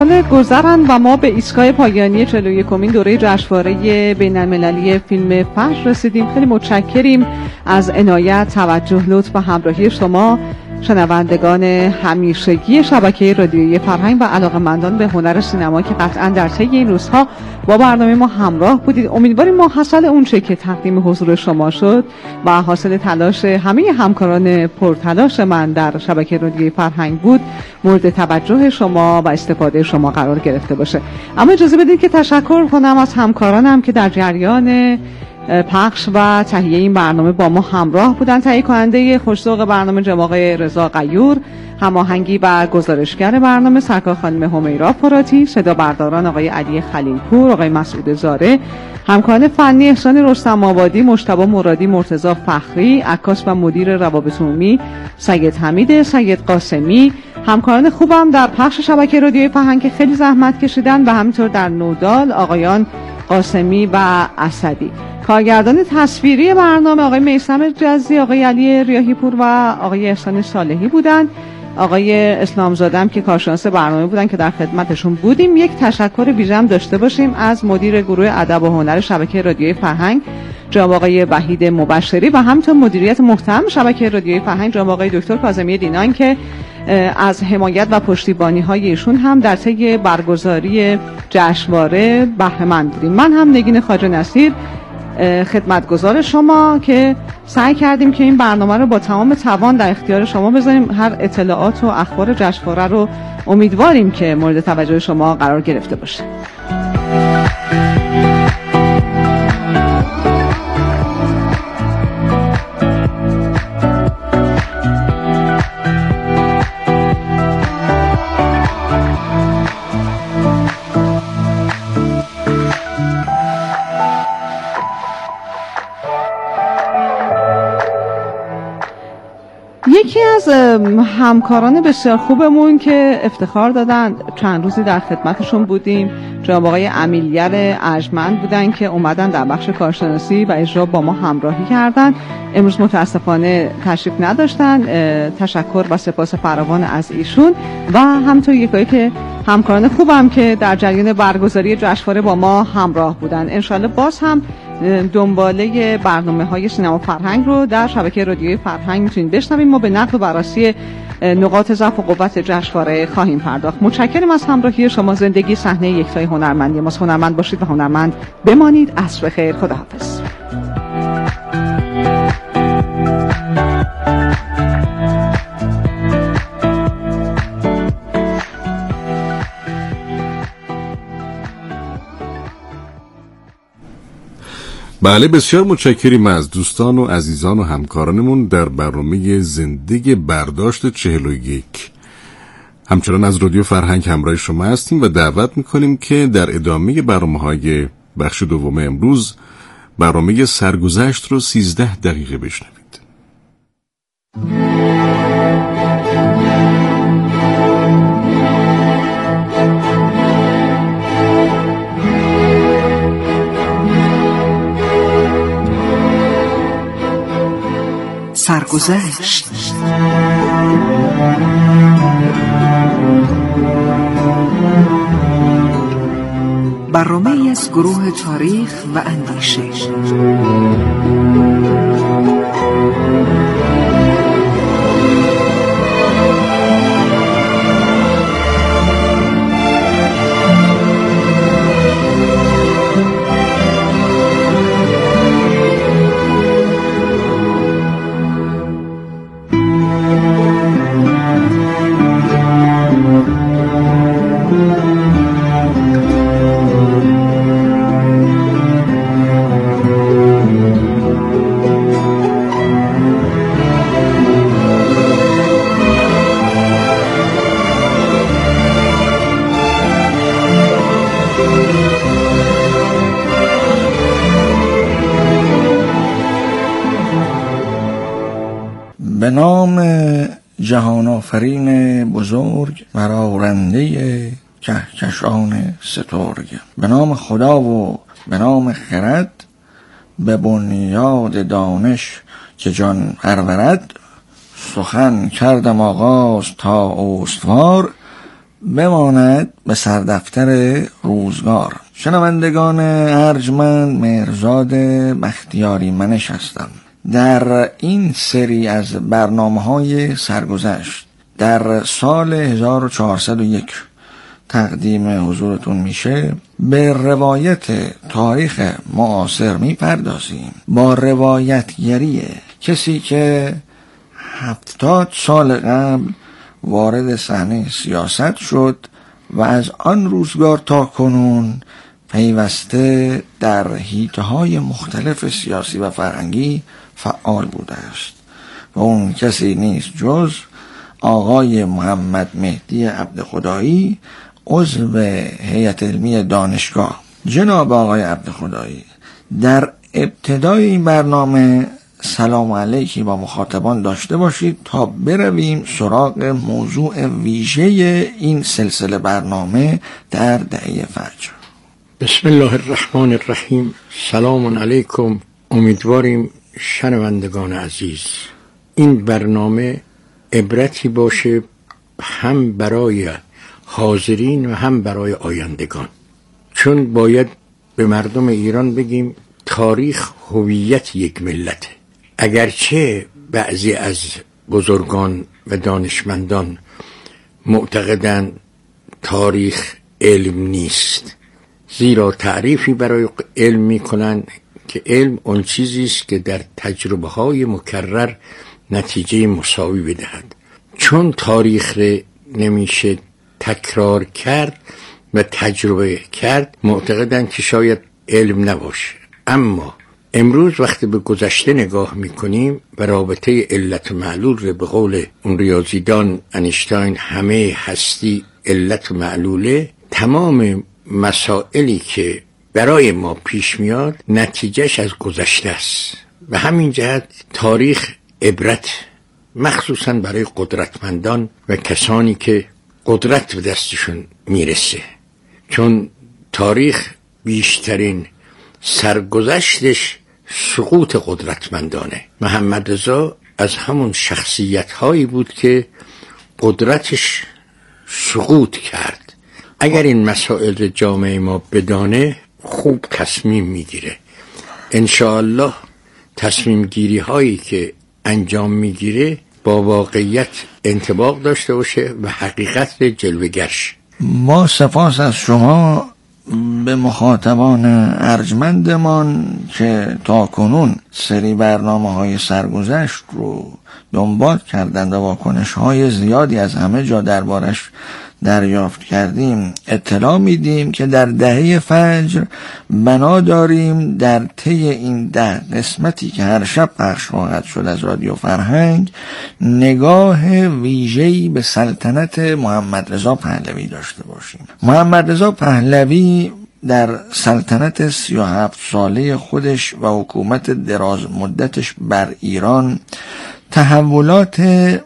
سال گذرن و ما به ایستگاه پایانی 41مین دوره جشنواره بین‌المللی فیلم فجر رسیدیم. خیلی متشکریم از عنایت، توجه، لطف و همراهی شما شنوندگان همیشگی شبکه رادیویی فرهنگ و علاقه‌مندان به هنر سینما که قطعاً در طی این روزها با برنامه ما همراه بودید. امیدواریم ما حاصل اون چه که تقدیم حضور شما شد و حاصل تلاش همه همکاران پرتلاش من در شبکه رادیویی فرهنگ بود مورد توجه شما و استفاده شما قرار گرفته باشه. اما اجازه بدید که تشکر کنم از همکارانم که در جریان پخش و تهیه این برنامه با ما همراه بودن. تهیه کننده خوش‌ذوق برنامه جناب آقای رضا غیور، هماهنگی و گزارشگر برنامه سرکار خانم همیرا فراتی، صدا برداران آقای علی خلیلپور، آقای مسعود زاره، همکاران فنی احسان رستم آبادی، مجتبی مرادی، مرتضی فخری، عکاس و مدیر روابط عمومی سید حمید سید قاسمی، همکاران خوبم در پخش شبکه رادیویی فرهنگ که خیلی زحمت کشیدن و همینطور در نودال آقایان قاسمی و اسدی. کارگردان تصویری برنامه آقای میثم جزی، آقای علی ریاحی پور و آقای احسان صالحی بودند. آقای اسلامزاده که کارشناس برنامه بودن که در خدمتشون بودیم. یک تشکر ویژه هم داشته باشیم از مدیر گروه ادب و هنر شبکه رادیویی فرهنگ جناب آقای وحید مبشری و همینطور مدیریت محترم شبکه رادیویی فرهنگ جناب آقای دکتر کاظمی دینان که از حمایت و پشتیبانی های ایشون هم در طی برگزاری جشنواره بهره مند بودیم. من هم نگین خواجه نصیر خدمتگزار شما که سعی کردیم که این برنامه رو با تمام توان در اختیار شما بذاریم. هر اطلاعات و اخبار جشنواره رو امیدواریم که مورد توجه شما قرار گرفته باشه. یکی از همکاران بسیار خوبمون که افتخار دادن چند روزی در خدمتشون بودیم جناب آقای امیلیر ارجمند بودن که اومدن در بخش کارشناسی و اجرا با ما همراهی کردن. امروز متاسفانه تشریف نداشتن. تشکر و سپاس فراوان از ایشون و همینطور یکایی که همکاران خوبم که در جریان برگزاری جشنواره با ما همراه بودن. انشالله باز هم دنباله برنامه‌های سینما فرهنگ رو در شبکه رادیویی فرهنگ میتونید بشنوید. ما به نقد و بررسی نقاط ضعف و قوت جشنواره خواهیم پرداخت. متشکرم از همراهی شما. زندگی صحنه یکتای هنرمندی ماست. هنرمند باشید و هنرمند بمانید. عصر بخیر. خداحافظ. بله، بسیار متشکریم از دوستان و عزیزان و همکارانمون در برنامه زندگی برداشت 41. همچنان از رادیو فرهنگ همراه شما هستیم و دعوت میکنیم که در ادامه برنامه‌های بخش دوم امروز برنامه سرگذشت رو 13 دقیقه بشنوید. سرگذشت. برنامه‌ای از گروه تاریخ و اندیشه. به نام جهان آفرین بزرگ برآرنده کهکشان سترگ، به نام خدا و به نام خرد، به بنیاد دانش که جان پرورد، سخن کردم آغاز تا استوار، بماند به سردفتر روزگار. شنوندگان ارجمند، مهرزاد بختیاری منش هستم. در این سری از برنامه‌های سرگذشت در سال 1401 تقدیم حضورتون میشه. به روایت تاریخ معاصر میپردازیم با روایتگری کسی که 70 سال قبل وارد صحنه سیاست شد و از آن روزگار تا کنون پیوسته در حیطه‌های مختلف سیاسی و فرهنگی فعال بوده است و اون کسی نیست جز آقای محمد مهدی عبدخدایی، عضو هیئت علمی دانشگاه. جناب آقای عبدخدایی، در ابتدای این برنامه سلام علیکی با مخاطبان داشته باشید تا برویم سراغ موضوع ویژه این سلسله برنامه در دهه فجر. بسم الله الرحمن الرحیم. سلام علیکم. امیدواریم شنوندگان عزیز این برنامه عبرتی باشه هم برای حاضرین و هم برای آیندگان، چون باید به مردم ایران بگیم تاریخ هویت یک ملته. اگرچه بعضی از بزرگان و دانشمندان معتقدند تاریخ علم نیست، زیرا تعریفی برای علم میکنن که علم اون چیزی است که در تجربه های مکرر نتیجه مساوی بدهد. چون تاریخ را نمیشه تکرار کرد و تجربه کرد، معتقدند که شاید علم نباشه. اما امروز وقتی به گذشته نگاه میکنیم و رابطه علت و معلول رو به قول اون ریاضیدان انیشتین همه هستی علت و معلوله، تمام مسائلی که برای ما پیش میاد نتیجهش از گذشته است. و همین جهت تاریخ عبرت، مخصوصا برای قدرتمندان و کسانی که قدرت به دستشون میرسه، چون تاریخ بیشترین سرگذشتش سقوط قدرتمندانه. محمد رضا از همون شخصیت هایی بود که قدرتش سقوط کرد. اگر این مسائل جامعه ما بدانه خوب تصمیم میگیره. انشاءالله تصمیم گیری هایی که انجام میگیره با واقعیت انطباق داشته باشه و حقیقت جلوه‌گرش. ما سپاس از شما به مخاطبان ارجمندمان که تا کنون سری برنامه‌های سرگذشت رو دنبال کردند و واکنش‌های زیادی از همه جا دربارش دریافت کردیم اطلاع میدیم که در دهه فجر بنا داریم در طی این 10 قسمتی که هر شب پخش خواهد شد از رادیو فرهنگ نگاه ویژه‌ای به سلطنت محمد رضا پهلوی داشته باشیم. محمد رضا پهلوی در سلطنت 37 ساله خودش و حکومت دراز مدتش بر ایران تحولات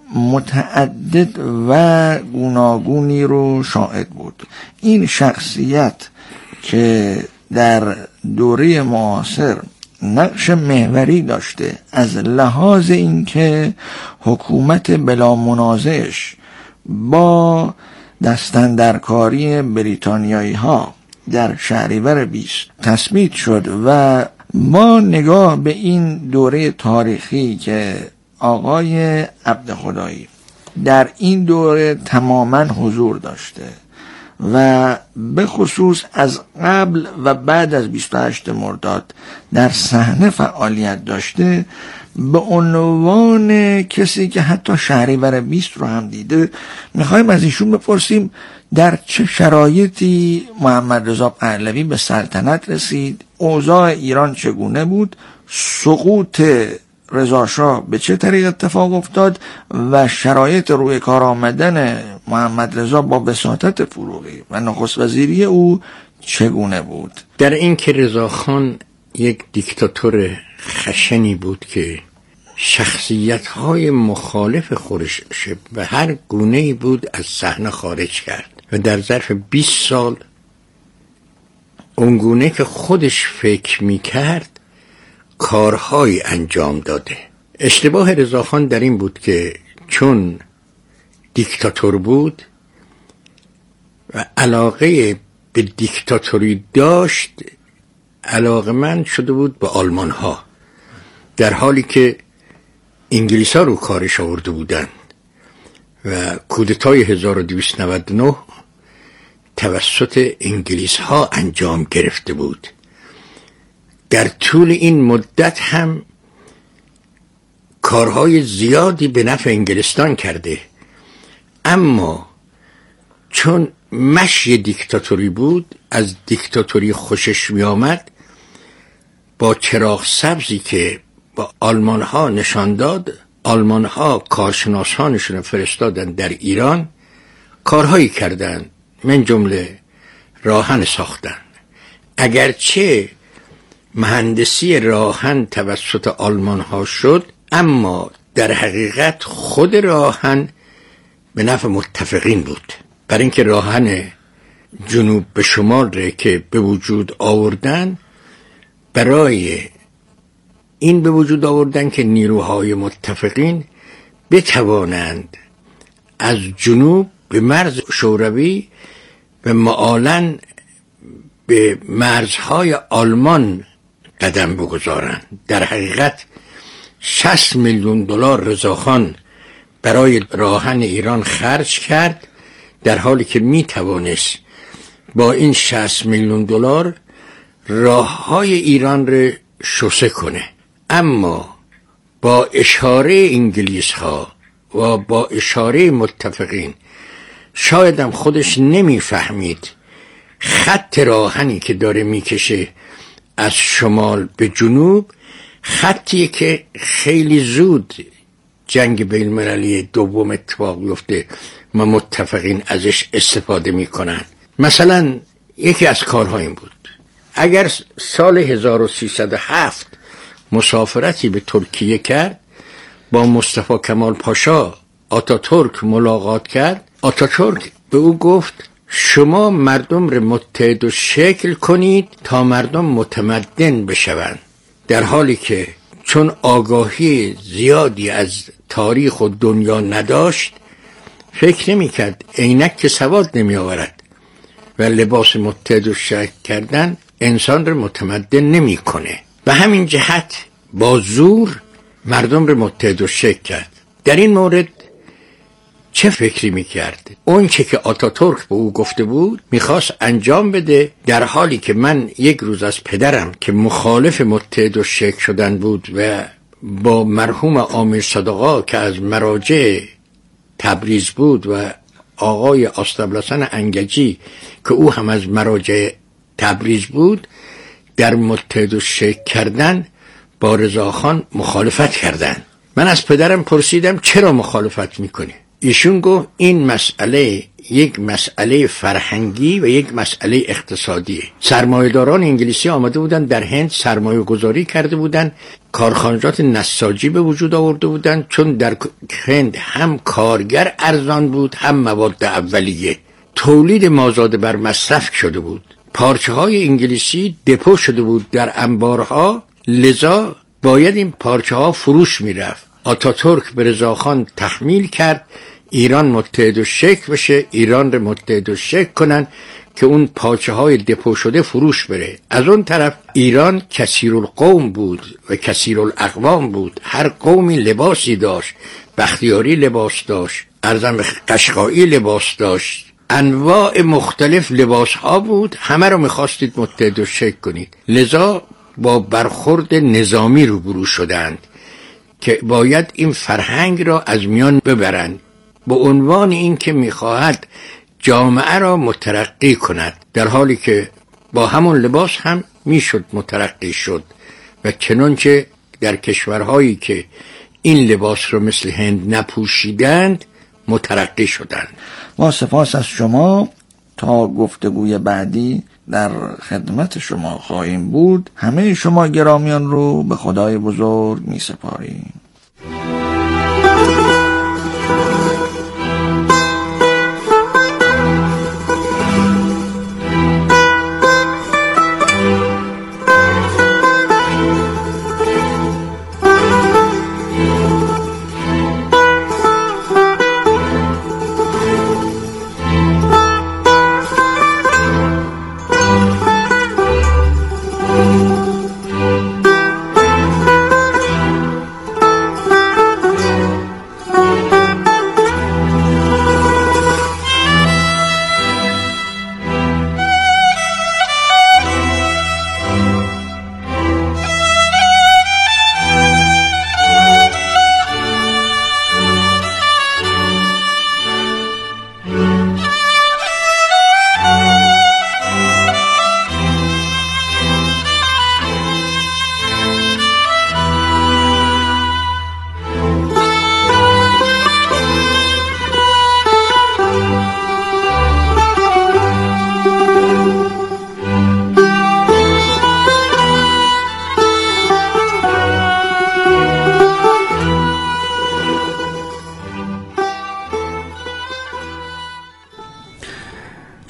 متعدد و گوناگونی رو شاهد بود. این شخصیت که در دوره معاصر نقش محوری داشته از لحاظ اینکه حکومت بلا منازعش با دستاندرکاری بریتانیایی ها در شهریور 20 تثبیت شد و ما نگاه به این دوره تاریخی که آقای عبدخدایی در این دوره تماما حضور داشته و به خصوص از قبل و بعد از 28 مرداد در صحنه فعالیت داشته، به عنوان کسی که حتی شهریور 20 رو هم دیده، میخوایم از ایشون بپرسیم در چه شرایطی محمد رضا پهلوی به سلطنت رسید، اوضاع ایران چگونه بود، سقوط رضا شاه به چه طریق اتفاق افتاد و شرایط روی کار آمدن محمد رضا با وساطت فروغی و نخست وزیری او چگونه بود. در این که رضا خان یک دیکتاتور خشنی بود که شخصیت‌های مخالف خودش به هر گونه‌ای بود از صحنه خارج کرد و در ظرف 20 سال اونگونه که خودش فکر می‌کرد کارهای انجام داده. اشتباه رضاخان در این بود که چون دیکتاتور بود و علاقه به دیکتاتوری داشت، علاقه‌مند شده بود به آلمان ها، در حالی که انگلیس ها رو کارش آورده بودن و کودتای 1299 توسط انگلیس ها انجام گرفته بود. در طول این مدت هم کارهای زیادی به نفع انگلستان کرده، اما چون مشی دیکتاتوری بود، از دیکتاتوری خوشش می آمد، با چراغ سبزی که با آلمان ها نشان داد، آلمان ها کارشناسانشون فرستادن در ایران، کارهایی کردن، من جمله راهن ساختن. اگرچه مهندسی راهن توسط آلمان ها شد، اما در حقیقت خود راهن به نفع متفقین بود، برای اینکه راهن جنوب به شمال را که به وجود آوردن، برای این به وجود آوردن که نیروهای متفقین بتوانند از جنوب به مرز شوروی و معالاً به مرزهای آلمان قدم بگذارند. در حقیقت 60 میلیون دلار رضاخان برای راهن ایران خرج کرد، در حالی که می توانست با این 60 میلیون دلار راههای ایران را شوسه کنه. اما با اشاره انگلیس ها و با اشاره متفقین، شاید هم خودش نمیفهمید خط راهنی که داره میکشه از شمال به جنوب، خطیه که خیلی زود جنگ بین المللی دوم اتفاق بیفته و متفقین ازش استفاده میکنن. مثلا یکی از کارها این بود، اگر سال 1307 مسافرتی به ترکیه کرد، با مصطفی کمال پاشا آتاتورک ملاقات کرد، آتاتورک به او گفت شما مردم را متحد و شکل کنید تا مردم متمدن بشوند، در حالی که چون آگاهی زیادی از تاریخ و دنیا نداشت، فکر نمی کرد عینک که سواد نمی آورد و لباس متحد و شکل کردن انسان را متمدن نمی کنه. به همین جهت با زور مردم را متحد و شکل کرد. در این مورد چه فکری میکرد؟ اون چه که آتاتورک به او گفته بود میخواست انجام بده، در حالی که من یک روز از پدرم که مخالف متحد و شکل شدن بود و با مرحوم آمیر صدقا که از مراجع تبریز بود و آقای آستابلسن انگجی که او هم از مراجع تبریز بود، در متحد و شکل کردن با رضاخان مخالفت کردن. من از پدرم پرسیدم چرا مخالفت میکنی؟ ایشون گفت این مسئله یک مسئله فرهنگی و یک مسئله اقتصادیه. سرمایه‌داران انگلیسی آمده بودن در هند سرمایه گذاری کرده بودن، کارخانجات نساجی به وجود آورده بودن، چون در هند هم کارگر ارزان بود هم مواد اولیه، تولید مازاد بر مصرف شده بود، پارچه های انگلیسی دپو شده بود در انبارها، لذا باید این پارچه ها فروش می رفت. آتاتورک به رضاخان تحمیل کرد ایران متحد و شکل بشه، ایران رو متحد و شکل کنن که اون پارچه های دپو شده فروش بره. از اون طرف ایران کثیرالقوم بود و کثیرالاقوام بود، هر قومی لباسی داشت، بختیاری لباس داشت، ارزم قشقایی لباس داشت، انواع مختلف لباس ها بود، همه رو میخواستید متحد و شکل کنید. لذا با برخورد نظامی روبرو شدند که باید این فرهنگ را از میان ببرند، به عنوان این که میخواهد جامعه را مترقی کند، در حالی که با همون لباس هم میشد مترقی شد و چنانچه در کشورهایی که این لباس را مثل هند نپوشیدند مترقی شدند. ما سپاس از شما. تا گفتگوی بعدی در خدمت شما خواهیم بود. همه شما گرامیان رو به خدای بزرگ می سپاریم.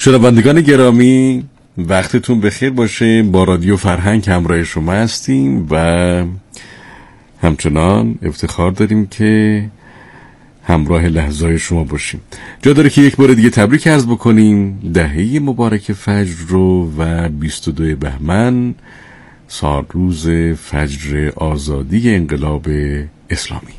شنوندگان گرامی، وقتتون بخیر باشه. با رادیو فرهنگ همراه شما هستیم و همچنان افتخار داریم که همراه لحظه‌های شما باشیم. جا داره که یک بار دیگه تبریک عرض بکنیم دهه مبارک فجر رو و 22 بهمن، روز فجر آزادی انقلاب اسلامی.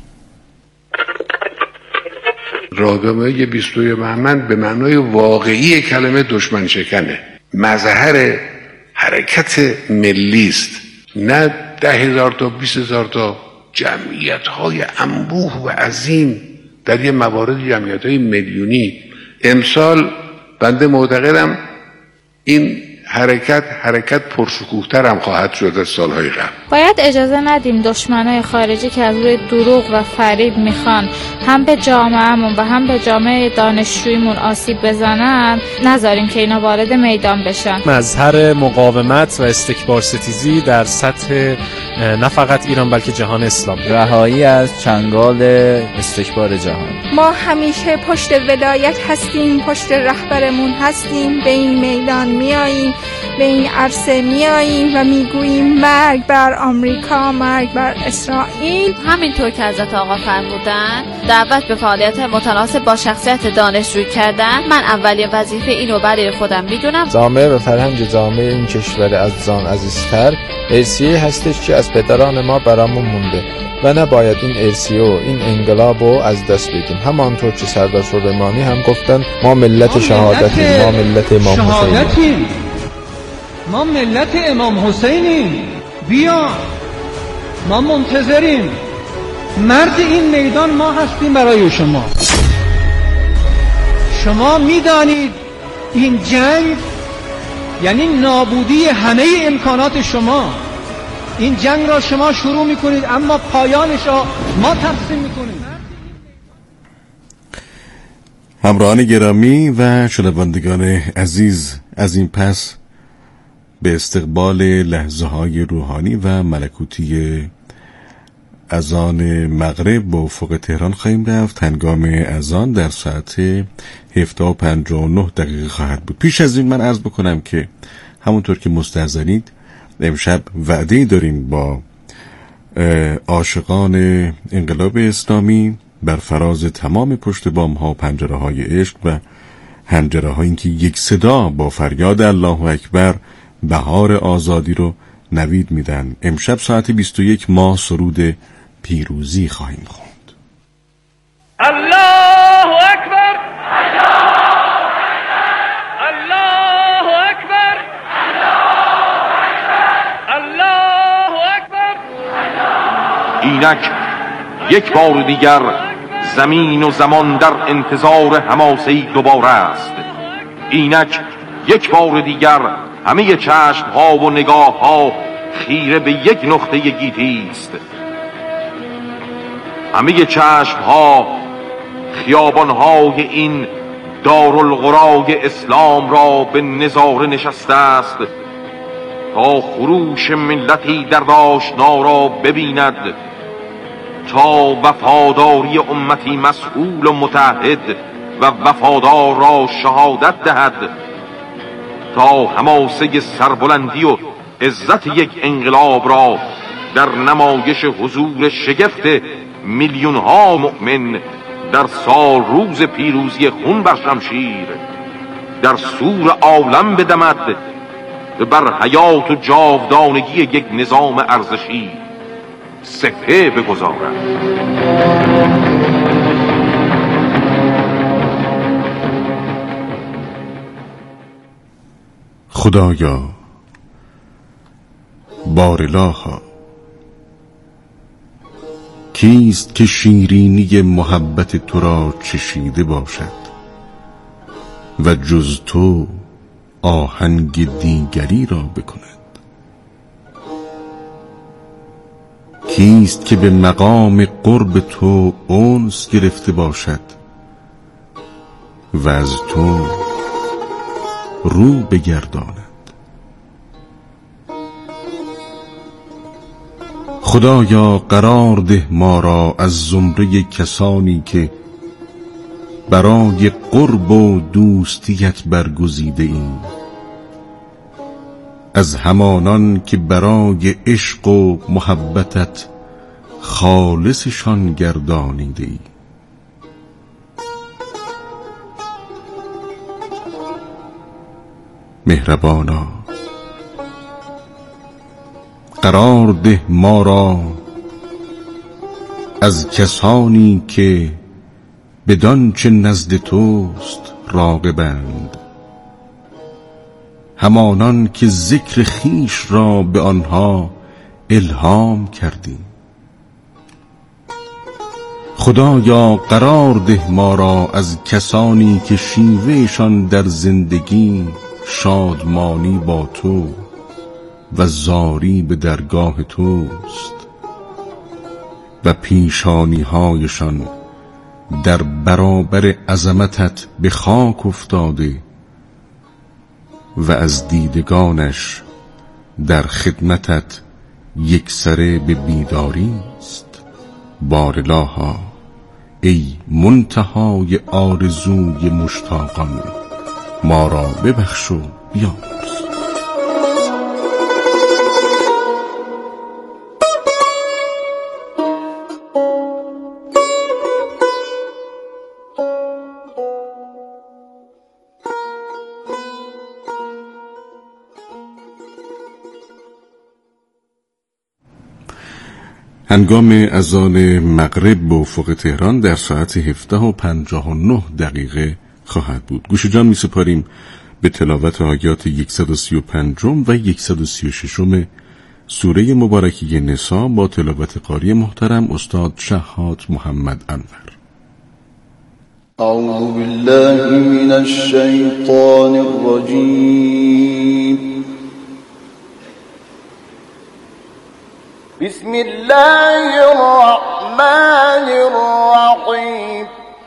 راهنمای 22 بهمن به معنای واقعی کلمه دشمن شکنه، مظهر حرکت ملی است، نه 10,000 تا 20,000 تا جمعیت‌های انبوه و عظیم در یه موارد جمعیت‌های میلیونی. امسال بنده معتقدم این حرکت پرشکوه‌تر هم خواهد شد از سالهای قبل. باید اجازه ندیم دشمنای خارجی که از روی دروغ و فریب میخوان هم به جامعهمون و هم به جامعه دانشجویمون آسیب بزنن، نذاریم که اینا وارد میدان بشن. مظهر مقاومت و استکبار ستیزی در سطح نه فقط ایران بلکه جهان اسلامی. رهایی از چنگال استکبار جهان. ما همیشه پشت ولایت هستیم، پشت رهبرمون هستیم، به این میدان میاییم، به این عرصه میاییم و میگوییم مرگ بر آمریکا، مرگ بر اسرائیل. همینطور که حضرت آقا فرمودن دعوت به فعالیت متناسب با شخصیت دانشجویی کردن، من اولین وظیفه اینو برای خودم میدونم. جامعه و فرهنگ جامعه این کشور عزیزان عزیزتر ارثیه هستش که از پدران ما برامون مونده و نباید این ارثیه و این انقلاب رو از دست بدیم. همانطور که سردار سلیمانی هم گفتن ما ملت شهادتیم، ما ملت امام حسینیم، ما ملت امام حسینیم، بیا ما منتظریم، مرد این میدان ما هستیم برای شما. شما میدانید این جنگ یعنی نابودی همه امکانات شما. این جنگ را شما شروع میکنید اما پایانش را ما تقسیم میکنیم. همراهان گرامی و شنوندگان عزیز، از این پس به استقبال لحظه‌های روحانی و ملکوتی اذان مغرب با افق تهران خواهیم رفت. هنگام اذان در ساعت 7:59 خواهد بود. پیش از این من عرض بکنم که همونطور که مستحضرید امشب وعده‌ای داریم با عاشقان انقلاب اسلامی بر فراز تمام پشت بام‌ها و پنجره‌های عشق و حنجره‌هایی که یک صدا با فریاد الله اکبر بهار آزادی رو نوید میدن. امشب ساعت 21 ما سرود پیروزی خواهیم خواند. الله اکبر، الله اکبر، الله اکبر. اینک یک بار دیگر زمین و زمان در انتظار حماسه‌ای دوباره است. اینک یک بار دیگر همه چشم‌ها و نگاه‌ها خیره به یک نقطه گیتی است. همه چشم‌ها خیابان‌های این دارالقرای اسلام را به نظاره نشسته است تا خروش ملتی در آشنا را ببیند، تا وفاداری امتی مسئول و متحد و وفادار را شهادت دهد، تا حماسه سربلندی و عزت یک انقلاب را در نمایش حضور شگفت میلیون ها مؤمن در سال روز پیروزی خون بر شمشیر در سور عالم بدمد، بر حیات و جاودانگی یک نظام ارزشی سکه بگذارد. خدایا بارلاها، کیست که شیرینی محبت تو را چشیده باشد و جز تو آهنگ دیگری را بکند؟ کیست که به مقام قرب تو انس گرفته باشد و از تو رو بگرداند؟ خدایا قرار ده ما را از زمره کسانی که برای قرب و دوستیت برگزیده ایم، از همانان که برای عشق و محبتت خالصشان گردانیده ای. مهربانا قرار ده ما را از کسانی که بدان چه نزد توست راغبند، همانان که ذکر خیش را به آنها الهام کردی. خدایا قرار ده ما را از کسانی که شیوهشان در زندگی شادمانی با تو و زاری به درگاه توست و پیشانی هایشان در برابر عظمتت به خاک افتاده و از دیدگانش در خدمتت یکسره به بیداری است. بارالها ای منتهای آرزوی مشتاقان، ما را ببخش و بیامرز. هنگام اذان مغرب به افق تهران در ساعت 17:59 خواهد بود. گوش جان می سپاریم به تلاوت آیات 135 و 136 سوره مبارکه نساء با تلاوت قاری محترم استاد شهاد محمد انور. اعوذ بالله من الشیطان الرجیم. بسم الله الرحمن الرحیم.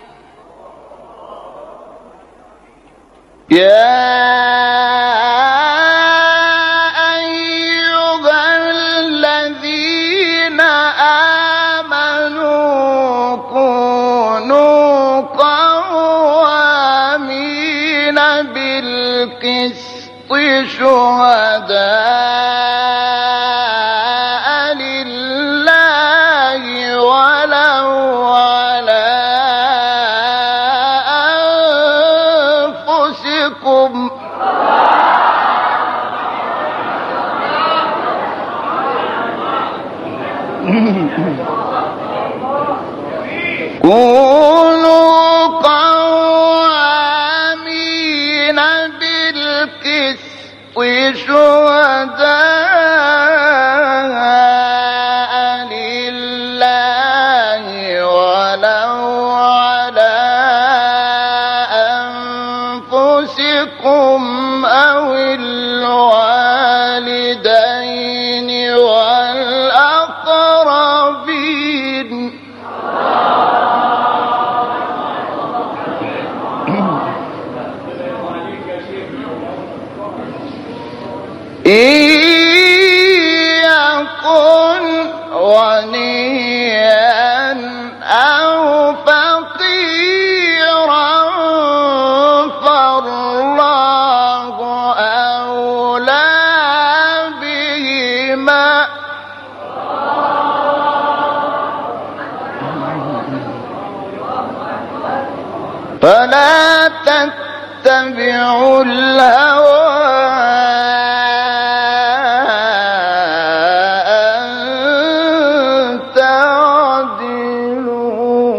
يا أيها الذين آمنوا كونوا قوامين بالقسط شهداء لله ولو على أنفسكم كونوا قوامين بالقسط شهداء لله ولو على أنفسكم أو الوالدين والأقربين. إن يكن غنيا أو فقيرا فالله أولى بهما فلا تتبعوا الهوى أن تعدلوا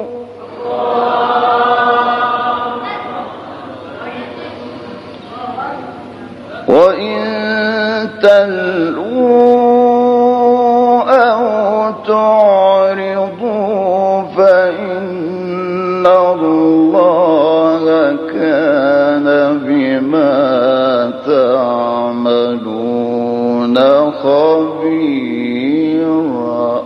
وإن تلووا أو تعرضوا فإن الله كان بما تعملون خبيرا.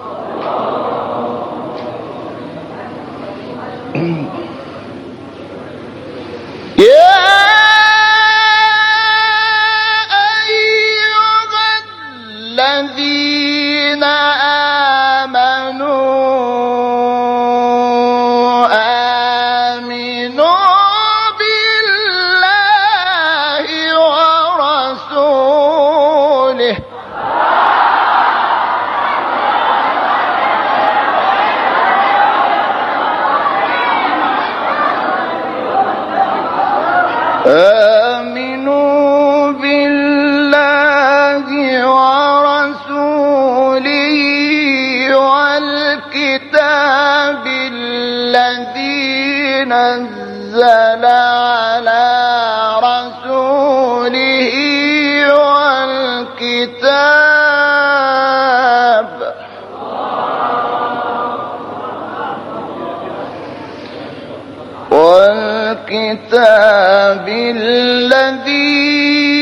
يا أيها الذين آمنوا أنزل على رسوله والكتاب الذي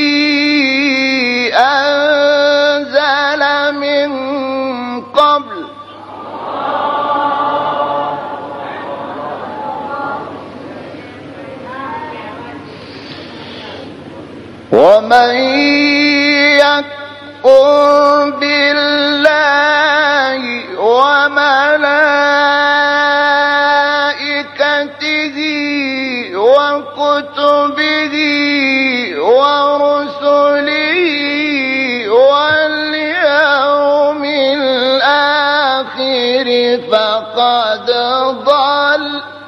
أنزل من قبل ومن يكفر بالله وملائكته وكتبه ورسله واليوم الآخر فقد ضل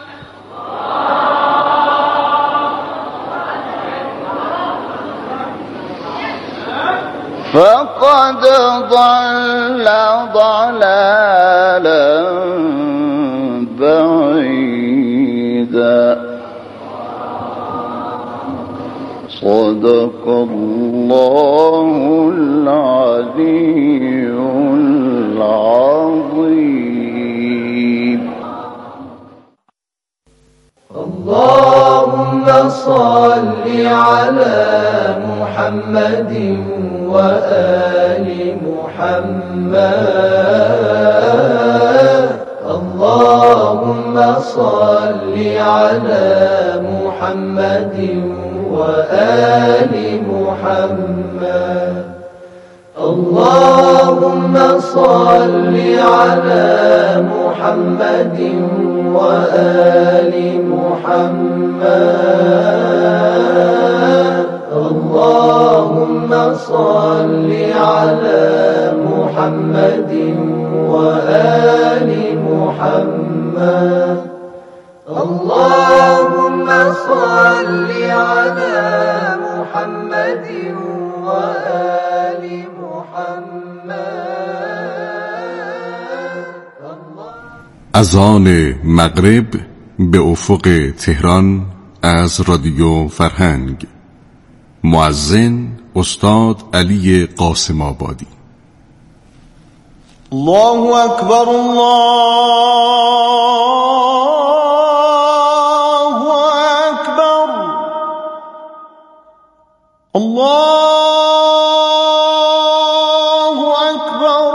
ضلالا بعيدا. صدق الله العلي العظيم. اللهم صل على محمد وآل محمد. اللهم صل على محمد وآل محمد. اللهم صل على محمد وآل محمد. اللهم صل على محمد وآل محمد. اللهم صل على محمد وآل محمد. اذان مغرب به افق تهران از رادیو فرهنگ. مؤذن استاد علی قاسم آبادی. الله اکبر الله اکبر الله اکبر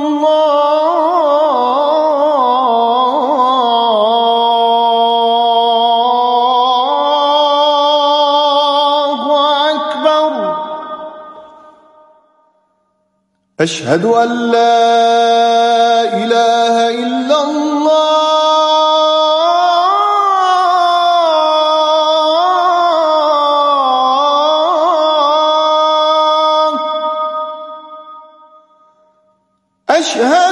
الله اکبر. اشهد ان لا اله الا الله. اشهد